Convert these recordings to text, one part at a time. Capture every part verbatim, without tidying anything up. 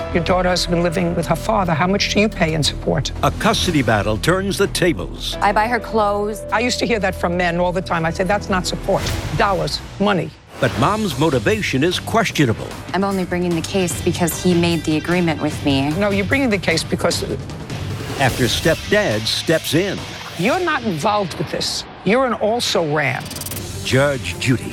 Your daughter has been living with her father. How much do you pay in support? A custody battle turns the tables. I buy her clothes. I used to hear that from men all the time. I said, that's not support. Dollars, money. But Mom's motivation is questionable. I'm only bringing the case because he made the agreement with me. No, you're bringing the case because... After stepdad steps in. You're not involved with this. You're an also-ran. Judge Judy.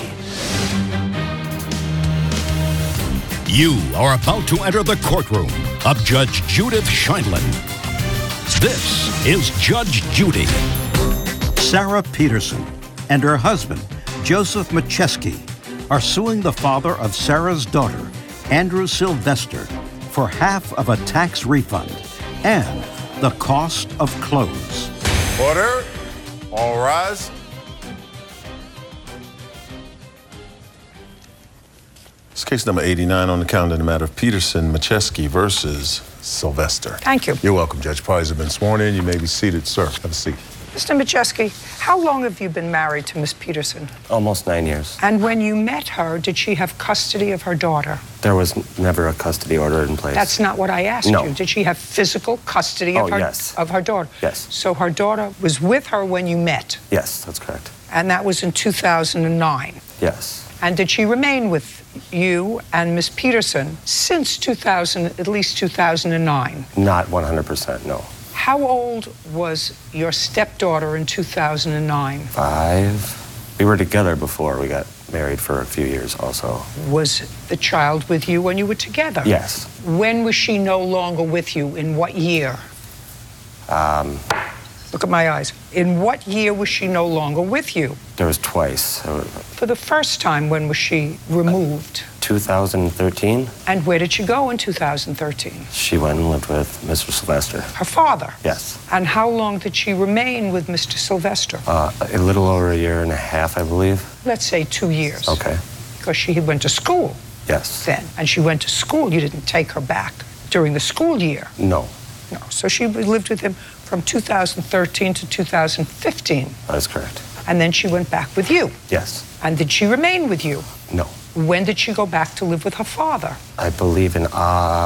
You are about to enter the courtroom of Judge Judith Sheindlin. This is Judge Judy. Sarah Peterson and her husband, Joseph Macheski, are suing the father of Sarah's daughter, Andrew Sylvester, for half of a tax refund and the cost of clothes. Order. All rise. It's case number eighty-nine on the calendar in the matter of Peterson Macheski versus Sylvester. Thank you. You're welcome, Judge. Parties have been sworn in. You may be seated, sir. Have a seat. Mister Macheski, how long have you been married to Miss Peterson? Almost nine years. And when you met her, did she have custody of her daughter? There was n- never a custody order in place. That's not what I asked No. you. Did she have physical custody of Oh, her yes. of her daughter? Yes. So her daughter was with her when you met, Yes, that's correct. and that was in two thousand nine. Yes. And did she remain with you and Miss Peterson since two thousand, at least two thousand nine? Not one hundred percent, no. How old was your stepdaughter in two thousand nine? Five. We were together before we got married for a few years also. Was the child with you when you were together? Yes. When was she no longer with you? In what year? Um, Look at my eyes. In what year was she no longer with you? there was twice. Uh, For the first time, when was she removed? two thousand thirteen, And where did she go in two thousand thirteen? she went and lived with Mister Sylvester. Her father? Yes. And how long did she remain with Mister Sylvester? Uh, a little over a year and a half, I believe. Let's say two years. Okay. Because she went to school Yes. then. And she went to school. You didn't take her back during the school year. No, No. So she lived with him from two thousand thirteen to two thousand fifteen. that is correct. And then she went back with you. Yes. And did she remain with you? No. When did she go back to live with her father? I believe in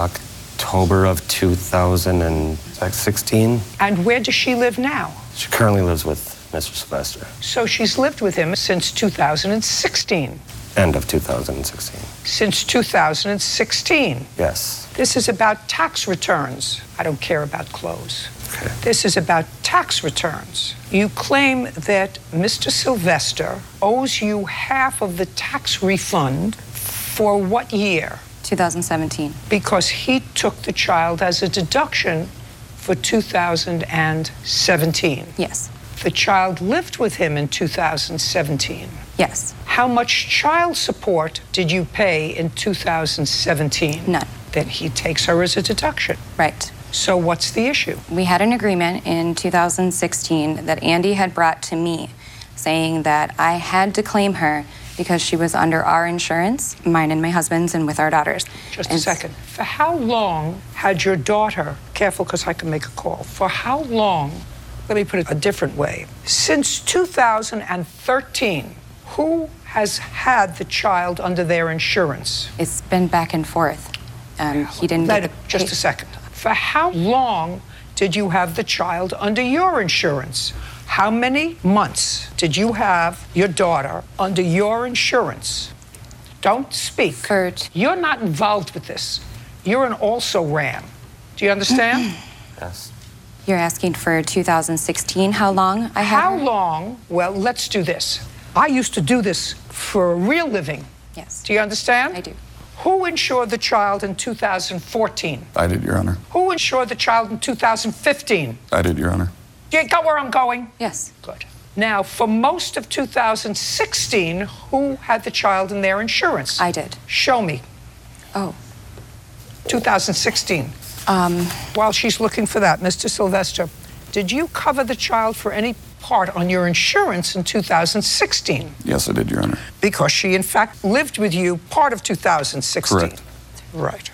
October of two thousand sixteen. And where does she live now? She currently lives with Mister Sylvester. So she's lived with him since two thousand sixteen. End of two thousand sixteen. Since two thousand sixteen. Yes. This is about tax returns. I don't care about clothes. Okay. This is about tax returns. You claim that Mister Sylvester owes you half of the tax refund for what year? two thousand seventeen. Because he took the child as a deduction for two thousand seventeen. Yes. The child lived with him in two thousand seventeen. Yes. How much child support did you pay in two thousand seventeen? None. Then he takes her as a deduction. Right. So what's the issue? We had an agreement in two thousand sixteen that Andy had brought to me saying that I had to claim her because she was under our insurance, mine and my husband's, and with our daughters. Just And a second. For how long had your daughter, careful because I can make a call, for how long, let me put it a different way, since two thousand thirteen, who has had the child under their insurance? It's been back and forth. Um, he didn't Let get it, the just pay- a second. For how long did you have the child under your insurance? How many months did you have your daughter under your insurance? Don't speak. For t- You're not involved with this. You're an also-ran. Do you understand? Yes. You're asking for two thousand sixteen, how long I had How her? long? Well, let's do this. I used to do this for a real living. Yes. Do you understand? I do. Who insured the child in two thousand fourteen? I did, Your Honor. Who insured the child in two thousand fifteen? I did, Your Honor. Do you got where I'm going? Yes. Good. Now, for most of two thousand sixteen, who had the child in their insurance? I did. Show me. Oh. two thousand sixteen. Um, While she's looking for that, Mister Sylvester, did you cover the child for any part on your insurance in two thousand sixteen? Yes, I did, Your Honor. Because she, in fact, lived with you part of two thousand sixteen. Correct. Right.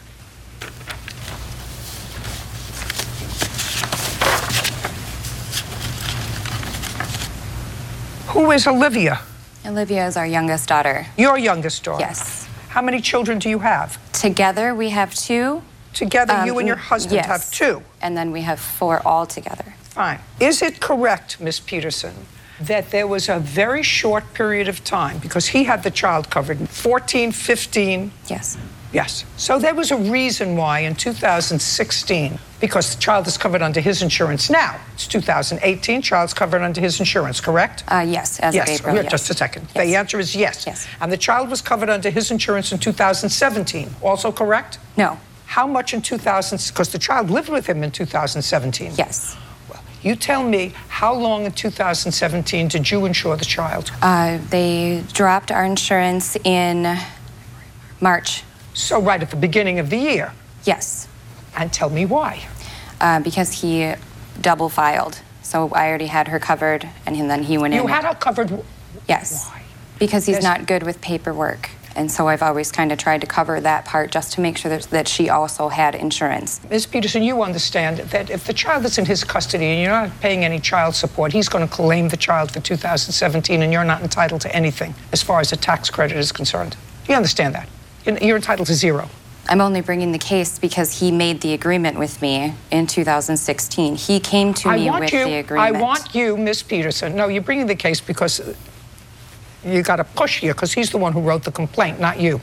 Who is Olivia? Olivia is our youngest daughter. Your youngest daughter? Yes. How many children do you have? Together, we have two. Together, Um, you and your husband yes. have two. And then we have four all together. Fine. Is it correct, Miss Peterson, that there was a very short period of time, because he had the child covered in fourteen, fifteen? Yes. Yes. So there was a reason why in two thousand sixteen, because the child is covered under his insurance now, it's two thousand eighteen, child's covered under his insurance, correct? Uh, yes, as yes. of April, Yeah, yes. Just a second. Yes. The answer is yes. Yes. And the child was covered under his insurance in two thousand seventeen, also correct? No. How much in two thousand, because the child lived with him in two thousand seventeen? Yes. Well, you tell me, how long in two thousand seventeen did you insure the child? Uh, they dropped our insurance in March. So right at the beginning of the year. Yes. And tell me why. Uh, because he double filed. So I already had her covered, and then he went in. You had her covered. Yes. Why? Because he's Yes. not good with paperwork. And so I've always kind of tried to cover that part just to make sure that, that she also had insurance. Miz Peterson, you understand that if the child is in his custody and you're not paying any child support, he's going to claim the child for two thousand seventeen, and you're not entitled to anything as far as a tax credit is concerned. You understand that? You're you're entitled to zero. I'm only bringing the case because he made the agreement with me in two thousand sixteen. He came to I me want with you, the agreement. I want you, Miz Peterson. No, you're bringing the case because you got to push here, because he's the one who wrote the complaint, not you.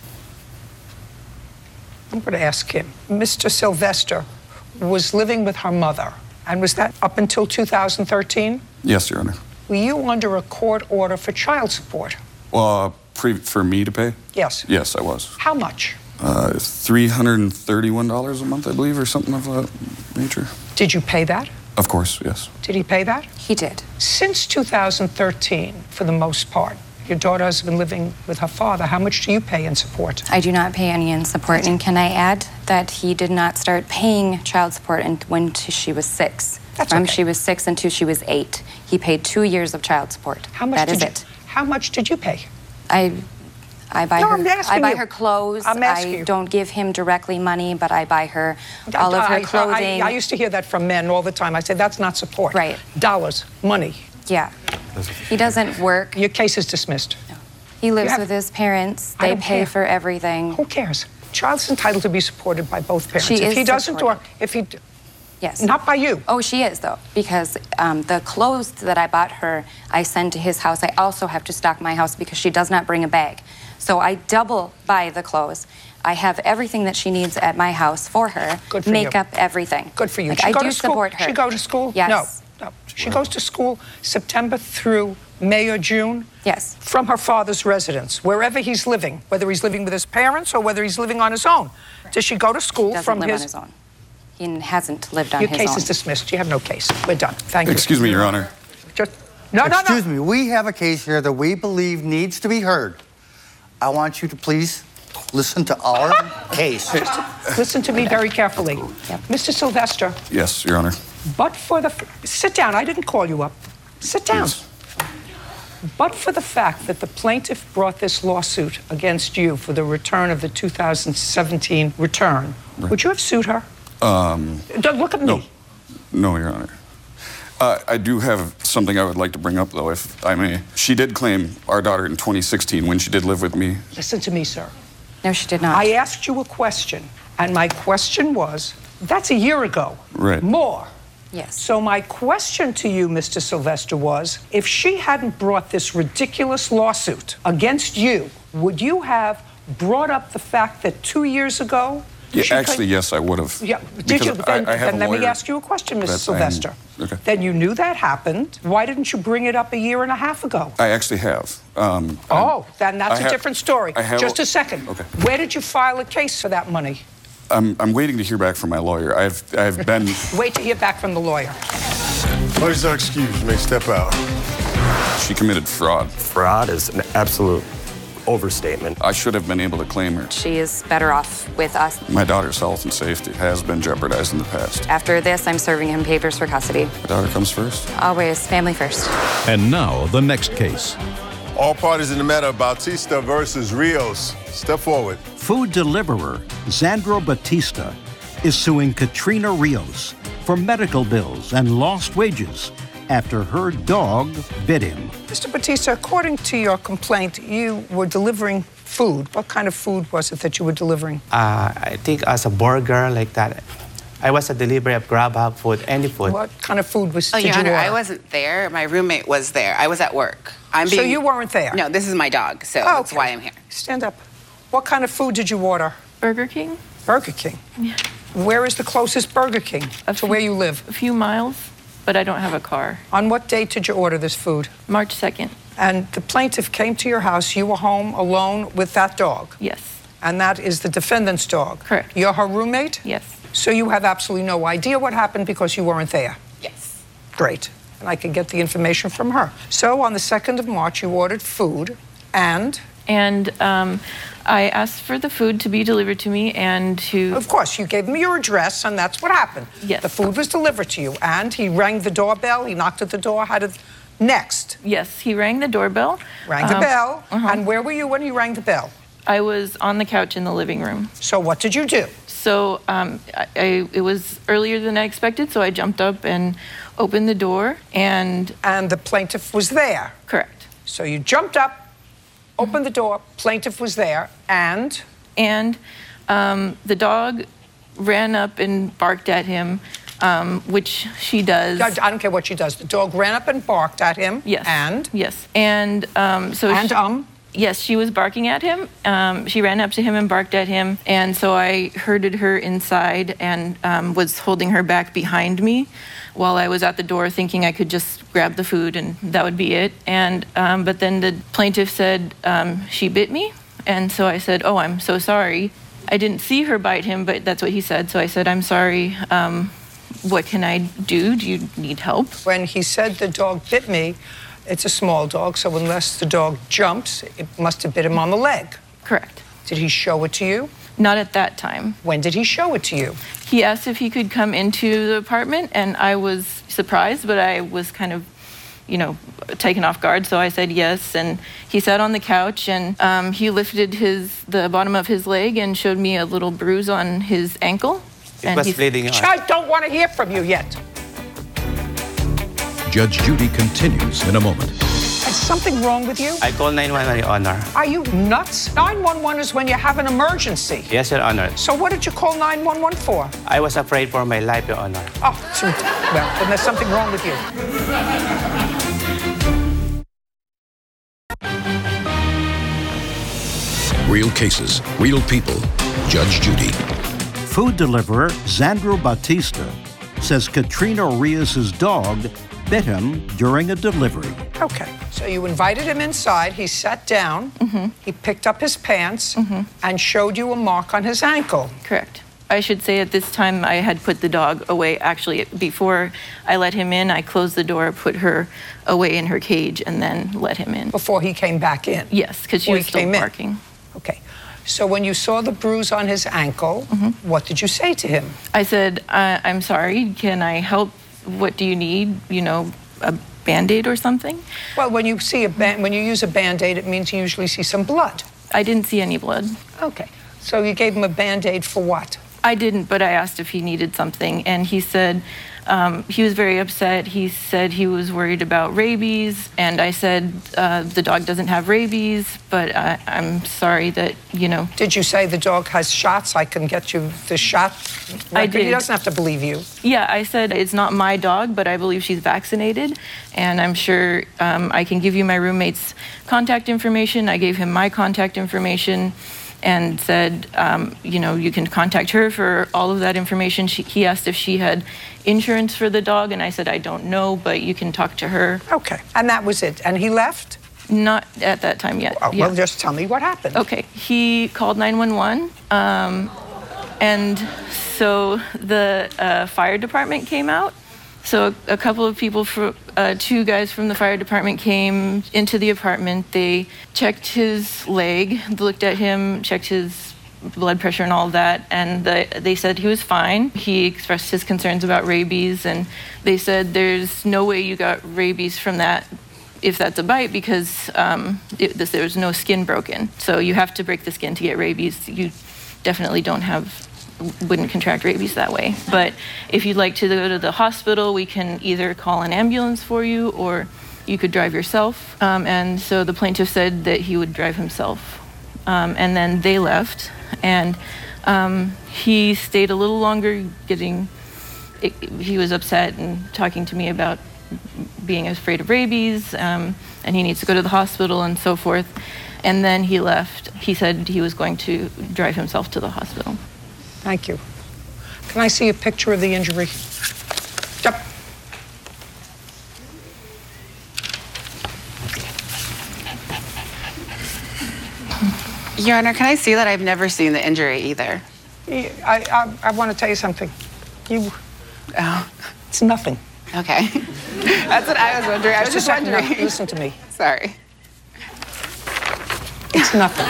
I'm going to ask him. Mister Sylvester was living with her mother, and was that up until two thousand thirteen? Yes, Your Honor. Were you under a court order for child support? Well, uh, pre- for me to pay? Yes. Yes, I was. How much? Uh, three hundred thirty-one dollars a month, I believe, or something of that nature. Did you pay that? Of course, yes. Did he pay that? He did. Since two thousand thirteen, for the most part, your daughter has been living with her father. How much do you pay in support? I do not pay any in support. And can I add that he did not start paying child support in, when t- she was six. That's From okay. she was six until she was eight. He paid two years of child support. How much That did is you, it. How much did you pay? I, I buy No, her. I'm asking I buy you. her clothes. I'm asking I you. don't give him directly money, but I buy her all of her I- I- clothing. I, I used to hear that from men all the time. I said, that's not support. Right. Dollars, money. Yeah. He doesn't work. Your case is dismissed. He lives have- with his parents. I They don't pay care. for everything. Who cares? Child's entitled to be supported by both parents. She if is he doesn't, or supported. if he, Yes. not by you. Oh, she is, though, because um, the clothes that I bought her, I send to his house. I also have to stock my house because she does not bring a bag. So I double buy the clothes. I have everything that she needs at my house for her. Good for you. Makeup, everything. Good for you. Like, She I go do to school? support her. She go to school? Yes. No, no. She goes to school September through May or June? Yes. From her father's residence, wherever he's living, whether he's living with his parents or whether he's living on his own. Does she go to school Doesn't from live his... on his own. He hasn't lived on Your his case own. is dismissed. You have no case. We're done. Thank you. Excuse me, Your Honor. Just, no, no, Excuse no. me, we have a case here that we believe needs to be heard. I want you to please listen to our case. Listen to me very carefully. Yep. Mister Sylvester, Yes, Your Honor. but for the... Sit down. I didn't call you up. Sit down. Yes. But for the fact that the plaintiff brought this lawsuit against you for the return of the two thousand seventeen return, would you have sued her? Um, Don't look at me. no. No, Your Honor. Uh, I do have something I would like to bring up, though, if I may. She did claim our daughter in twenty sixteen when she did live with me. Listen to me, sir. No, she did not. I asked you a question, and my question was, that's a year ago. Right. More. Yes. So my question to you, Mister Sylvester, was, if she hadn't brought this ridiculous lawsuit against you, would you have brought up the fact that two years ago... Yeah, she actually, claimed- yes, I would have. Yeah, did Because you? Then, I, I have then a let me lawyer ask you a question, Mister that I am- Sylvester. Okay. Then you knew that happened. Why didn't you bring it up a year and a half ago? I actually have. Um, Oh, then that's I a have- different story. I have- Just a second. Okay. Where did you file a case for that money? I'm, I'm waiting to hear back from my lawyer. I've, I've been. Wait to hear back from the lawyer. Lawyers are excused. You may step out. She committed fraud. Fraud is an absolute overstatement. I should have been able to claim her. She is better off with us. My daughter's health and safety has been jeopardized in the past. After this, I'm serving him papers for custody. My daughter comes first. Always family first. And now, the next case. All parties in the matter of Bautista versus Rios. Step forward. Food deliverer Xandro Batista is suing Katrina Rios for medical bills and lost wages after her dog bit him. Mister Batista, according to your complaint, you were delivering food. What kind of food was it that you were delivering? Uh, I think as a burger like that. I was a delivery of Grubhub food, any food. What kind of food was Oh, did Your you Honor, order? I wasn't there. My roommate was there. I was at work. I'm So being... you weren't there? No, this is my dog, so Oh, that's okay. why I'm here. Stand up. What kind of food did you order? Burger King. Burger King? Yeah. Where is the closest Burger King A to few- where you live? A few miles, but I don't have a car. On what date did you order this food? March second. And the plaintiff came to your house. You were home alone with that dog. Yes. And that is the defendant's dog. Correct. You're her roommate? Yes. So you have absolutely no idea what happened because you weren't there? Yes. Great. And I can get the information from her. So on the second of March, you ordered food and? And um, I asked for the food to be delivered to me and to... Of course, you gave him your address, and that's what happened. Yes. The food was delivered to you, and he rang the doorbell, he knocked at the door. How did... Next. Yes, he rang the doorbell. Rang the Um, bell. uh-huh. And where were you when he rang the bell? I was on the couch in the living room. So what did you do? So um, I, I, it was earlier than I expected, so I jumped up and opened the door, and... And the plaintiff was there? Correct. So you jumped up, opened the door, plaintiff was there, and? And um, the dog ran up and barked at him, um, which she does. I I don't care what she does. The dog ran up and barked at him. Yes. And? Yes. And um, so And, she, um? Yes, she was barking at him. Um, she ran up to him and barked at him. And so I herded her inside and um, was holding her back behind me while I was at the door thinking I could just grab the food and that would be it. And um, but then the plaintiff said um, she bit me. And so I said, oh, I'm so sorry. I didn't see her bite him, but that's what he said. So I said, I'm sorry. Um, what can I do? Do you need help? When he said the dog bit me, it's a small dog, so unless the dog jumps, it must have bit him on the leg. Correct. Did he show it to you? Not at that time. When did he show it to you? He asked if he could come into the apartment, and I was surprised, but I was kind of, you know, taken off guard, so I said yes. And he sat on the couch, and um, he lifted his the bottom of his leg and showed me a little bruise on his ankle. It and was he's- bleeding out. I don't want to hear from you yet. Judge Judy continues in a moment. Is something wrong with you? I called nine one one, Your Honor. Are you nuts? nine one one is when you have an emergency. Yes, Your Honor. So what did you call nine one one for? I was afraid for my life, Your Honor. Oh, so- well, then there's something wrong with you. Real cases, real people. Judge Judy. Food deliverer Xandro Batista says Katrina Rios' dog bit him during a delivery. Okay, so you invited him inside, he sat down, he picked up his pants, and showed you a mark on his ankle. Correct. I should say at this time I had put the dog away. Actually, before I let him in, I closed the door, put her away in her cage, and then let him in. Before he came back in? Yes, because she Before was he still came in. barking. Okay, so when you saw the bruise on his ankle, what did you say to him? I said, I- I'm sorry, can I help? What do you need? You know, a Band-Aid or something? Well, when you see a ban- when you use a Band-Aid, it means you usually see some blood. I didn't see any blood. Okay, so you gave him a Band-Aid for what? I didn't, but I asked if he needed something, and he said um, he was very upset. He said he was worried about rabies, and I said uh, the dog doesn't have rabies, but I, I'm sorry that, you know. Did you say the dog has shots? I can get you the shot record. I did. He doesn't have to believe you. Yeah, I said it's not my dog, but I believe she's vaccinated, and I'm sure um, I can give you my roommate's contact information. I gave him my contact information and said, um, you know, you can contact her for all of that information. She, he asked if she had insurance for the dog, and I said, I don't know, but you can talk to her. Okay, and that was it. And he left? Not at that time yet. Oh, yeah. Well, just tell me what happened. Okay, he called nine one one, um, and so the uh, fire department came out. So a, a couple of people, for, uh, two guys from the fire department came into the apartment. They checked his leg, looked at him, checked his blood pressure and all of that, and the, they said he was fine. He expressed his concerns about rabies, and they said there's no way you got rabies from that if that's a bite, because um, it, this, there was no skin broken. So you have to break the skin to get rabies. You definitely don't have, wouldn't contract rabies that way. But if you'd like to go to the hospital, we can either call an ambulance for you, or you could drive yourself. Um, and so the plaintiff said that he would drive himself um, and then they left. And um, he stayed a little longer, getting, it, he was upset and talking to me about being afraid of rabies, um, and he needs to go to the hospital and so forth. And then he left. He said he was going to drive himself to the hospital. Thank you. Can I see a picture of the injury? Yep. Your Honor, can I see that? I've never seen the injury either. I, I, I want to tell you something. You, Oh, it's nothing. okay. That's what I was wondering. I was Just just a second, wondering. now, listen to me. Sorry. It's nothing.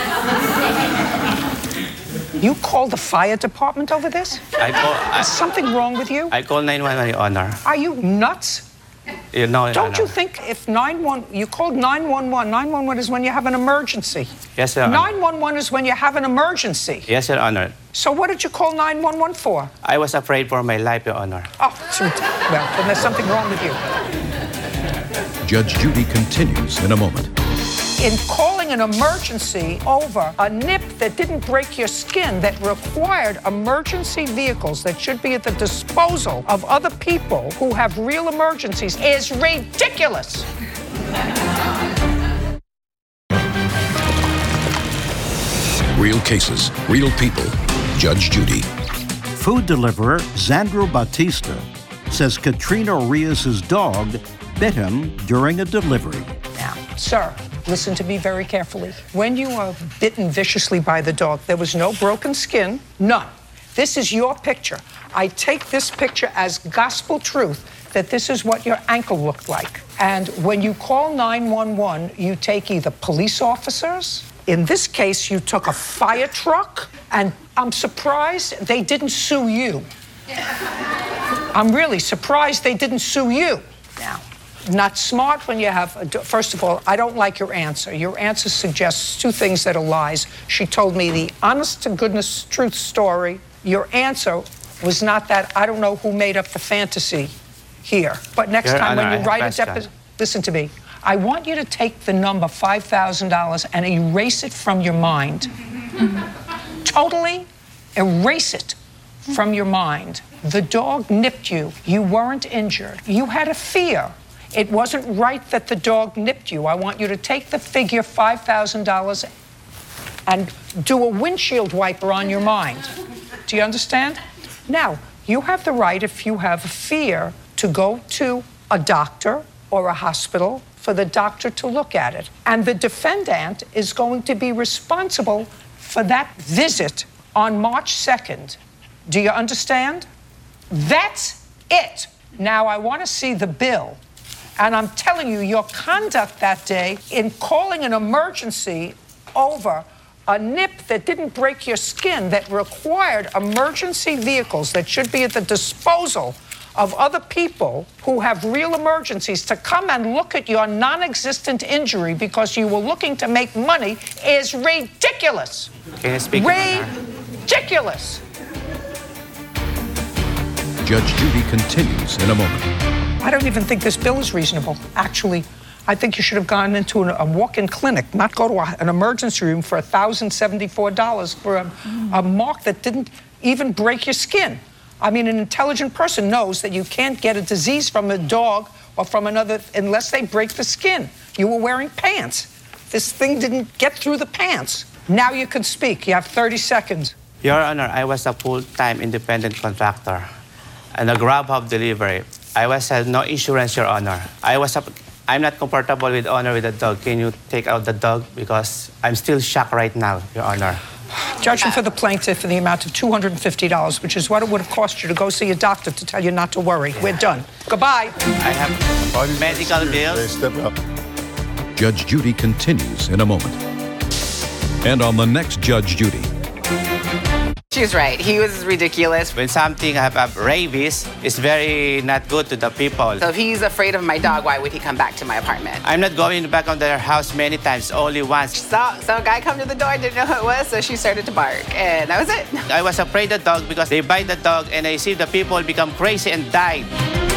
You called the fire department over this? I call, I, Is something wrong with you? I call nine one one, Your Honor. Are you nuts? You know, Your Don't Honor. you think if nine one one, you called nine one one, nine one one is when you have an emergency. Yes, Your Honor. nine one one is when you have an emergency. Yes, Your Honor. So what did you call nine one one for? I was afraid for my life, Your Honor. Oh, so- well, then there's something wrong with you. Judge Judy continues in a moment. In calling an emergency over a nip that didn't break your skin, that required emergency vehicles that should be at the disposal of other people who have real emergencies, is ridiculous. Real cases, real people. Judge Judy. Food deliverer Xandro Batista says Katrina Rios' dog bit him during a delivery. Now, sir, listen to me very carefully. When you are bitten viciously by the dog, there was no broken skin, none. This is your picture. I take this picture as gospel truth that this is what your ankle looked like. And when you call nine one one, you take either police officers, in this case, you took a fire truck, and I'm surprised they didn't sue you. I'm really surprised they didn't sue you. Now, not smart when you have, a, first of all, I don't like your answer. Your answer suggests two things that are lies. She told me the honest to goodness truth story. Your answer was not that. I don't know who made up the fantasy here. But next Your time Honor, I when you have write a question. deposition, listen to me. I want you to take the number five thousand dollars and erase it from your mind. Totally erase it from your mind. The dog nipped you. You weren't injured. You had a fear. It wasn't right that the dog nipped you. I want you to take the figure five thousand dollars and do a windshield wiper on your mind. Do you understand? Now, you have the right, if you have a fear, to go to a doctor or a hospital for the doctor to look at it. And the defendant is going to be responsible for that visit on March second. Do you understand? That's it. Now, I want to see the bill. And I'm telling you, your conduct that day in calling an emergency over a nip that didn't break your skin, that required emergency vehicles that should be at the disposal of other people who have real emergencies to come and look at your non-existent injury because you were looking to make money is ridiculous. Can you speak, Your Honor? Ridiculous. Judge Judy continues in a moment. I don't even think this bill is reasonable. Actually, I think you should have gone into an, a walk-in clinic, not go to a, an emergency room for one thousand seventy-four dollars for a, a mark that didn't even break your skin. I mean, an intelligent person knows that you can't get a disease from a dog or from another unless they break the skin. You were wearing pants. This thing didn't get through the pants. Now you can speak. You have thirty seconds. Your Honor, I was a full-time independent contractor and a Grubhub delivery. I was had no insurance, Your Honor. I was a, I'm not comfortable with honor with the dog. Can you take out the dog? Because I'm still shocked right now, Your Honor. Judgment for the plaintiff in the amount of two hundred fifty dollars, which is what it would have cost you to go see a doctor to tell you not to worry. We're done. Goodbye. I have medical bills. Step up. Judge Judy continues in a moment. And on the next Judge Judy. She's right. He was ridiculous. When something have, have rabies, it's very not good to the people. So if he's afraid of my dog, why would he come back to my apartment? I'm not going back on their house many times, only once. So, so a guy come to the door, didn't know who it was, so she started to bark, and that was it. I was afraid of the dog because they bite the dog and I see the people become crazy and died.